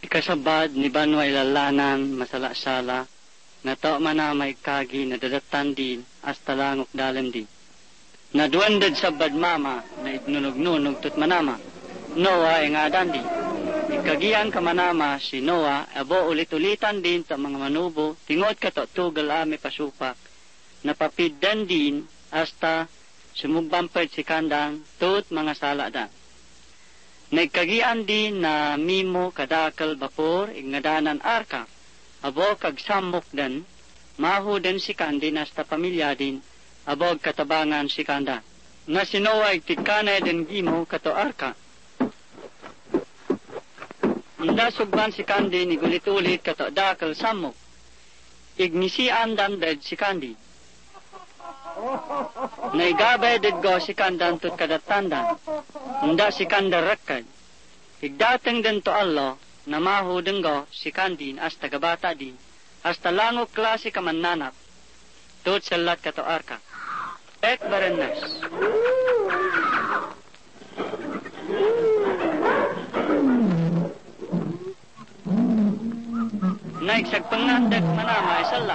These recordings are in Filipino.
kasabad ni Banwa ilalanan masala-sala, na tao manamay kagi na dadatan din hasta langok dalam din. Naduandad sabad mama na ignunog-nunog tut manama, Noah ang adan din. Ikagian ka manama si Noah, abo ulit-ulitan din ta mga manubo, tingod ka to tugal ame pasupak, napapiddan din hasta sumugbampad si kandang tut mga saladan. Nagkagian din na mimo kadakal bapor ingadanan arka, abo kag samok den, mahu den si kandin hasta pamilya din, abo katabangan si kanda. Na si Noah igtikana den gimo kato arka. Inda sugban si kandi ni gulit-ulit kato dakal samok. Ignisian dandad si kandi. Naigabay didgo si kandan tut kadatandan. Inda si kanda rakkad. Igdateng den to Allah, na mahu denggo si kandin hasta gabata din, hasta langok klase kamananap, tut salat kato arka. Ek barennas. Naigsagpangandag manama isala.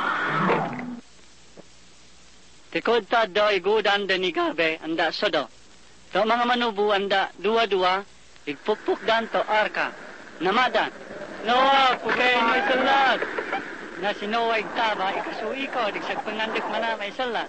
Tikod ta do igudan den igabe anda sodo. To mga manubu anda dua-dua igpukpuk dan to arka. Namadan. Noah, pukay mo isalat. Na si Noah igtaba ikasuwi ko digsagpangandag manama isala.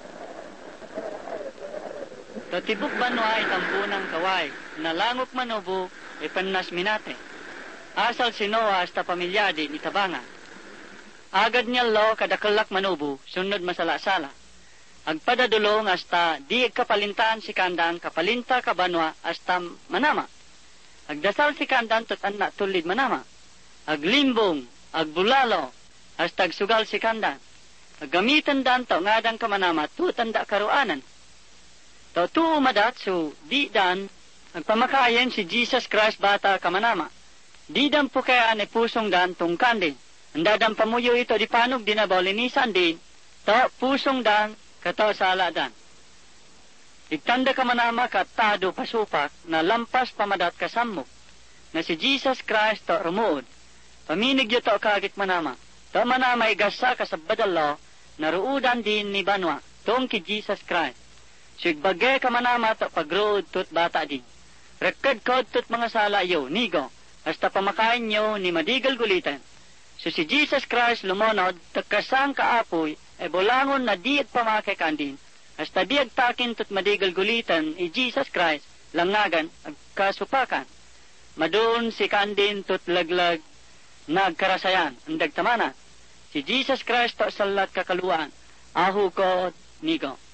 To tibuk banwa itambunang kaway. Nalangok manubu ipannas minate. Asal si Noah hasta pamilyadi ni tabanga. Agad niya lo kadakalak manubu, sunod masala-sala. Agpadadulong hasta di kapalintaan si kandang, kapalinta ka banwa hasta manama. Agdasal si kandang tot anak tulid manama. Aglimbong, agbulalo, hasta agsugal si kandang. Aggamitan dan to ngadang ka manama, tutanda karuanan. To tuo madatsu, di dan, agpamakayan si Jesus Christ bata ka manama. Di dan po kaya ane pusong dan tungkan din. Andadang pamuyo ito di panog dinabawlinisan din. To pusong dan kato sala dan. Igtanda ka manama katado pasupak na lampas pamadat kasamok. Na si Jesus Christ to rumuod. Paminig ito kagit manama. To manama igasa kasabadalo na ruudan din ni Banwa. Tong ki Jesus Christ. Sigbagay ka manama to pagruod tut bata din. Rekad kod tut mga sala yo, nigo. Hasta pamakain nyo ni madigal gulitan. So si Jesus Christ lumonod, tagkasang kaapoy, e bolangon na diat pamakay kandin. Hasta diag takin tut madigal gulitan, Jesus Christ, langagan, agkasupakan. Madun si kandin tut laglag, nagkarasayan, andag tamana. Si Jesus Christ to salat kakaluan, ahu ko nigo.